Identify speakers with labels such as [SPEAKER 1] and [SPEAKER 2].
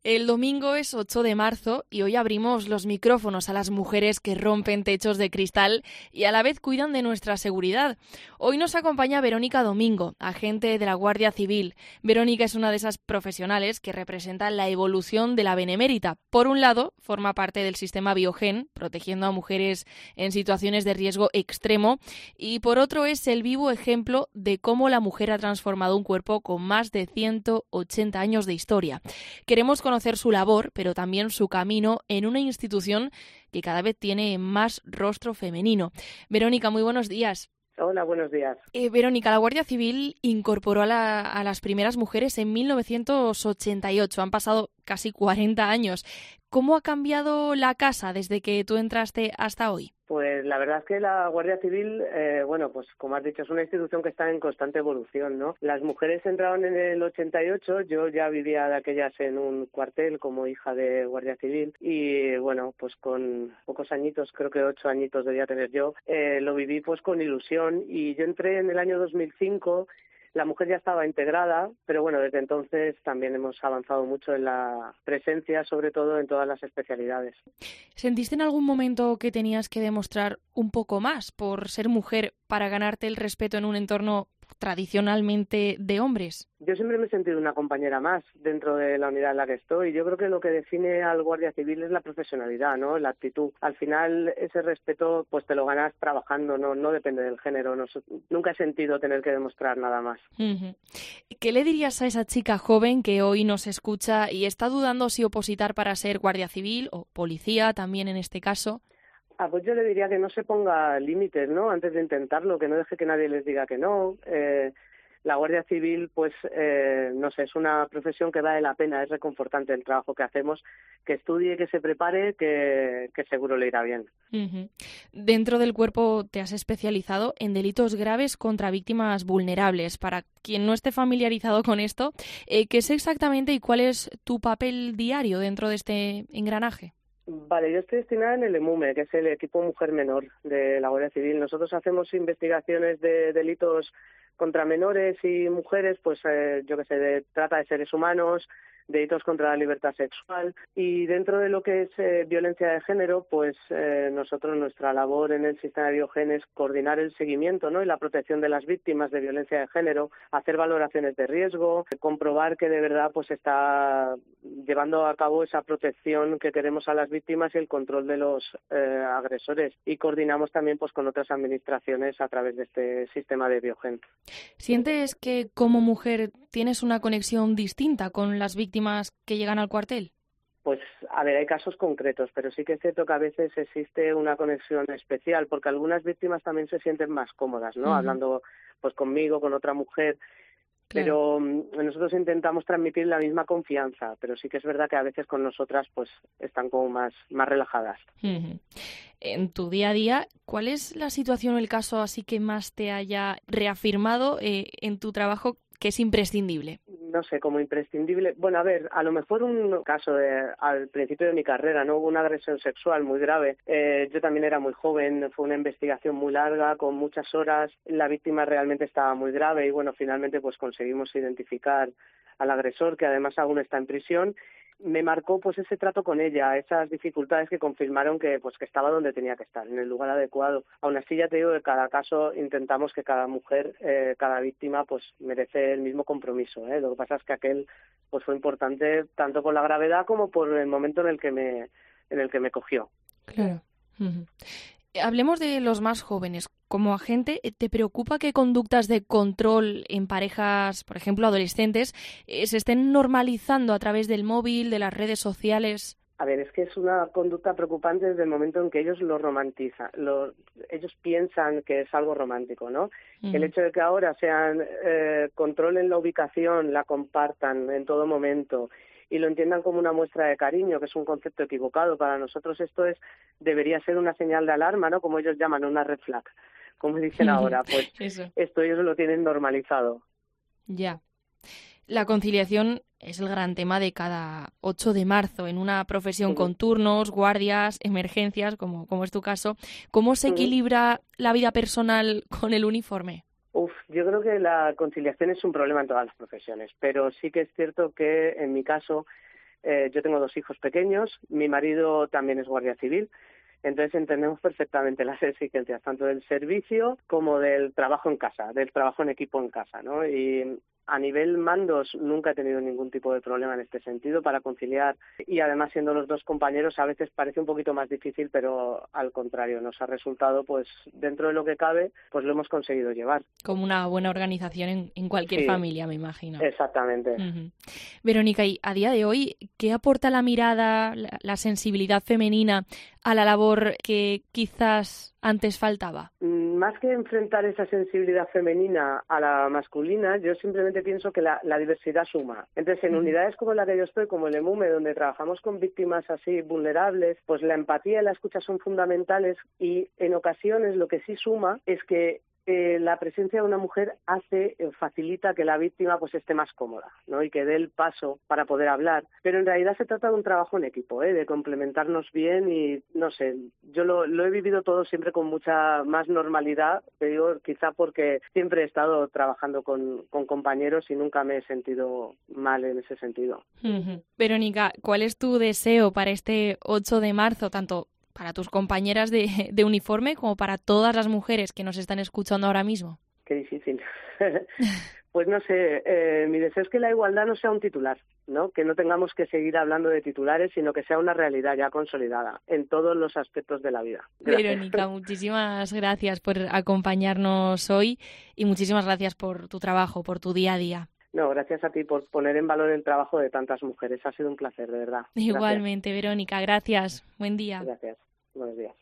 [SPEAKER 1] El domingo es 8 de marzo y hoy abrimos los micrófonos a las mujeres que rompen techos de cristal y a la vez cuidan de nuestra seguridad. Hoy nos acompaña Verónica Domingo, agente de la Guardia Civil. Verónica es una de esas profesionales que representan la evolución de la Benemérita. Por un lado, forma parte del sistema Biogen, protegiendo a mujeres en situaciones de riesgo extremo, y por otro es el vivo ejemplo de cómo la mujer ha transformado un cuerpo con más de 180 años de historia. Queremos conocer su labor, pero también su camino en una institución que cada vez tiene más rostro femenino. Verónica, muy buenos días.
[SPEAKER 2] Hola, buenos días.
[SPEAKER 1] Verónica, la Guardia Civil incorporó a las primeras mujeres en 1988. Han pasado casi 40 años. ¿Cómo ha cambiado la casa desde que tú entraste hasta hoy?
[SPEAKER 2] Pues la verdad es que la Guardia Civil, pues como has dicho, es una institución que está en constante evolución, ¿no? Las mujeres entraron en el 88, yo ya vivía de aquellas en un cuartel como hija de Guardia Civil y bueno, pues con pocos añitos, creo que 8 añitos debía tener yo, lo viví pues con ilusión y yo entré en el año 2005. La mujer ya estaba integrada, pero bueno, desde entonces también hemos avanzado mucho en la presencia, sobre todo en todas las especialidades.
[SPEAKER 1] ¿Sentiste en algún momento que tenías que demostrar un poco más por ser mujer para ganarte el respeto en un entorno tradicionalmente de hombres?
[SPEAKER 2] Yo siempre me he sentido una compañera más dentro de la unidad en la que estoy. Yo creo que lo que define al Guardia Civil es la profesionalidad, ¿no? La actitud. Al final ese respeto pues te lo ganas trabajando, no depende del género. Nunca he sentido tener que demostrar nada más.
[SPEAKER 1] Uh-huh. ¿Qué le dirías a esa chica joven que hoy nos escucha y está dudando si opositar para ser Guardia Civil o policía también en este caso?
[SPEAKER 2] Pues yo le diría que no se ponga límites, ¿no? Antes de intentarlo, que no deje que nadie les diga que no. La Guardia Civil, pues, no sé, es una profesión que vale la pena, es reconfortante el trabajo que hacemos, que estudie, que se prepare, que seguro le irá bien.
[SPEAKER 1] Uh-huh. Dentro del cuerpo te has especializado en delitos graves contra víctimas vulnerables. Para quien no esté familiarizado con esto, ¿qué es exactamente y cuál es tu papel diario dentro de este engranaje?
[SPEAKER 2] Vale, yo estoy destinada en el EMUME, que es el equipo Mujer Menor de la Guardia Civil. Nosotros hacemos investigaciones de delitos contra menores y mujeres, pues yo qué sé, de trata de seres humanos, delitos contra la libertad sexual y dentro de lo que es violencia de género, pues nosotros nuestra labor en el sistema de Biogen es coordinar el seguimiento, ¿no? Y la protección de las víctimas de violencia de género, hacer valoraciones de riesgo, comprobar que de verdad pues está llevando a cabo esa protección que queremos a las víctimas y el control de los agresores y coordinamos también pues con otras administraciones a través de este sistema de Biogen.
[SPEAKER 1] ¿Sientes que como mujer tienes una conexión distinta con las víctimas que llegan al cuartel?
[SPEAKER 2] Pues, a ver, hay casos concretos, pero sí que es cierto que a veces existe una conexión especial, porque algunas víctimas también se sienten más cómodas, ¿no? Uh-huh. Hablando, pues, conmigo, con otra mujer, claro. Pero nosotros intentamos transmitir la misma confianza, pero sí que es verdad que a veces con nosotras, pues, están como más relajadas.
[SPEAKER 1] Uh-huh. En tu día a día, ¿cuál es la situación o el caso así que más te haya reafirmado en tu trabajo que es imprescindible?
[SPEAKER 2] No sé, como imprescindible. Bueno, a ver, a lo mejor un caso al principio de mi carrera, ¿no? Hubo una agresión sexual muy grave. Yo también era muy joven, fue una investigación muy larga, con muchas horas. La víctima realmente estaba muy grave y, bueno, finalmente pues conseguimos identificar al agresor, que además aún está en prisión. Me marcó pues ese trato con ella, esas dificultades que confirmaron que estaba donde tenía que estar, en el lugar adecuado. Aún así ya te digo que cada caso intentamos que cada mujer, cada víctima pues merece el mismo compromiso, ¿eh? Lo que pasa es que aquel pues fue importante tanto por la gravedad como por el momento en el que me cogió.
[SPEAKER 1] Claro. Uh-huh. Hablemos de los más jóvenes. Como agente, ¿te preocupa que conductas de control en parejas, por ejemplo, adolescentes, se estén normalizando a través del móvil, de las redes sociales?
[SPEAKER 2] A ver, es que es una conducta preocupante desde el momento en que ellos lo romantizan. Ellos piensan que es algo romántico, ¿no? El hecho de que ahora controlen la ubicación, la compartan en todo momento y lo entiendan como una muestra de cariño, que es un concepto equivocado. Para nosotros debería ser una señal de alarma, ¿no? Como ellos llaman, una red flag, como dicen ahora. Pues esto ellos lo tienen normalizado.
[SPEAKER 1] Ya. La conciliación es el gran tema de cada 8 de marzo en una profesión con turnos, guardias, emergencias, como es tu caso. ¿Cómo se equilibra la vida personal con el uniforme?
[SPEAKER 2] Yo creo que la conciliación es un problema en todas las profesiones, pero sí que es cierto que en mi caso Yo tengo 2 hijos pequeños, mi marido también es guardia civil. Entonces entendemos perfectamente las exigencias, tanto del servicio como del trabajo en casa, del trabajo en equipo en casa, ¿no? Y a nivel mandos nunca he tenido ningún tipo de problema en este sentido para conciliar, y además siendo los 2 compañeros a veces parece un poquito más difícil, pero al contrario, nos ha resultado, pues dentro de lo que cabe, pues lo hemos conseguido llevar.
[SPEAKER 1] Como una buena organización en cualquier
[SPEAKER 2] Sí,
[SPEAKER 1] familia, me imagino.
[SPEAKER 2] exactamente.
[SPEAKER 1] Uh-huh. Verónica, y a día de hoy, ¿qué aporta la mirada, la sensibilidad femenina a la labor que quizás antes faltaba?
[SPEAKER 2] Más que enfrentar esa sensibilidad femenina a la masculina, yo simplemente pienso que la diversidad suma. Entonces, en unidades como la que yo estoy, como el EMUME, donde trabajamos con víctimas así vulnerables, pues la empatía y la escucha son fundamentales, y en ocasiones lo que sí suma es que la presencia de una mujer facilita que la víctima pues esté más cómoda, ¿no? Y que dé el paso para poder hablar. Pero en realidad se trata de un trabajo en equipo, de complementarnos bien, y no sé, yo lo he vivido todo siempre con mucha más normalidad, te digo, quizá porque siempre he estado trabajando con compañeros y nunca me he sentido mal en ese sentido.
[SPEAKER 1] Uh-huh. Verónica, ¿cuál es tu deseo para este 8 de marzo, tanto para tus compañeras de uniforme como para todas las mujeres que nos están escuchando ahora mismo?
[SPEAKER 2] Qué difícil. Pues no sé, mi deseo es que la igualdad no sea un titular, ¿no? Que no tengamos que seguir hablando de titulares, sino que sea una realidad ya consolidada en todos los aspectos de la vida. Gracias.
[SPEAKER 1] Verónica, muchísimas gracias por acompañarnos hoy y muchísimas gracias por tu trabajo, por tu día a día.
[SPEAKER 2] No, gracias a ti por poner en valor el trabajo de tantas mujeres. Ha sido un placer, de verdad.
[SPEAKER 1] Igualmente, gracias. Verónica, gracias. Buen día.
[SPEAKER 2] Gracias. Buenos días.